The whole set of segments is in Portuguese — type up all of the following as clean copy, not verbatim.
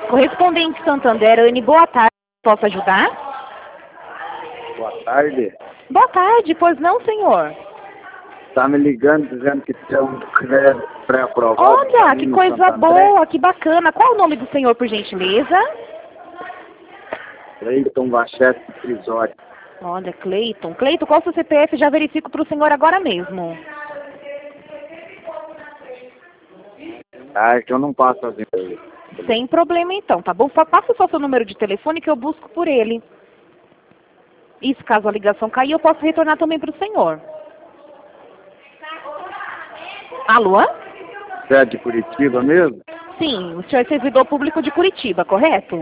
Correspondente Santander, Anne, boa tarde. Posso ajudar? Boa tarde. Boa tarde, pois não, senhor? Tá me ligando dizendo que tem um crédito pré-aprovado. Olha, que coisa boa, que bacana. Qual o nome do senhor, por gentileza? Cleiton Vachete Crisório. Olha, Cleiton. Cleiton, qual o seu CPF? Já verifico para o senhor agora mesmo. Ah, é que eu não passo as empresas. Sem problema então, tá bom? Passa só seu número de telefone que eu busco por ele. Isso, caso a ligação cair, eu posso retornar também para o senhor. Alô? Você é de Curitiba mesmo? Sim, o senhor é servidor público de Curitiba, correto?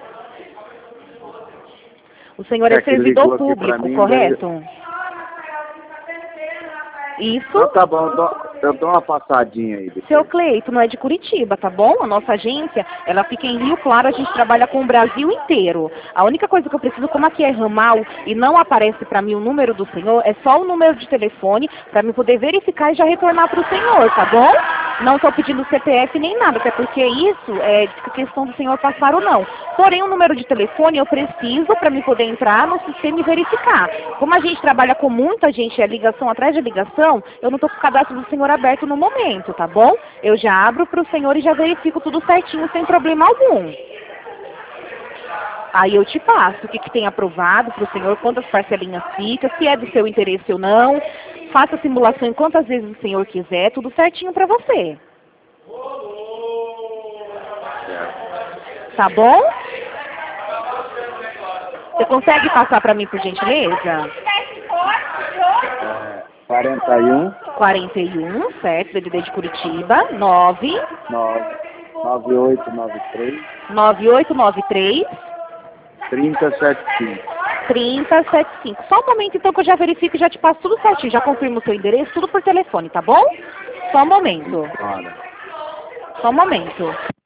O senhor é servidor público, correto? Isso. Então tá bom, eu dou uma passadinha aí. Depois. Seu Cleito, não é de Curitiba, tá bom? A nossa agência, ela fica em Rio Claro, a gente trabalha com o Brasil inteiro. A única coisa que eu preciso, como aqui é ramal e não aparece para mim o número do senhor, é só o número de telefone para mim poder verificar e já retornar para o senhor, tá bom? Não estou pedindo CPF nem nada, até porque isso é questão do senhor passar ou não. Porém, o número de telefone eu preciso para me poder entrar no sistema e verificar. Como a gente trabalha com muita gente, é ligação atrás de ligação, eu não estou com o cadastro do senhor aberto no momento, tá bom? Eu já abro para o senhor e já verifico tudo certinho, sem problema algum. Aí eu te passo o que tem aprovado para o senhor, quantas parcelinhas fica, se é do seu interesse ou não. Faça a simulação em quantas vezes o senhor quiser, tudo certinho para você. Tá bom? Você consegue passar para mim, por gentileza? 41. 41, certo, DDD de Curitiba, 9893. 9893. 3075. 3075. Só um momento então que eu já verifico e já te passo tudo certinho. Já confirmo o seu endereço, tudo por telefone, tá bom? Só um momento. Só um momento.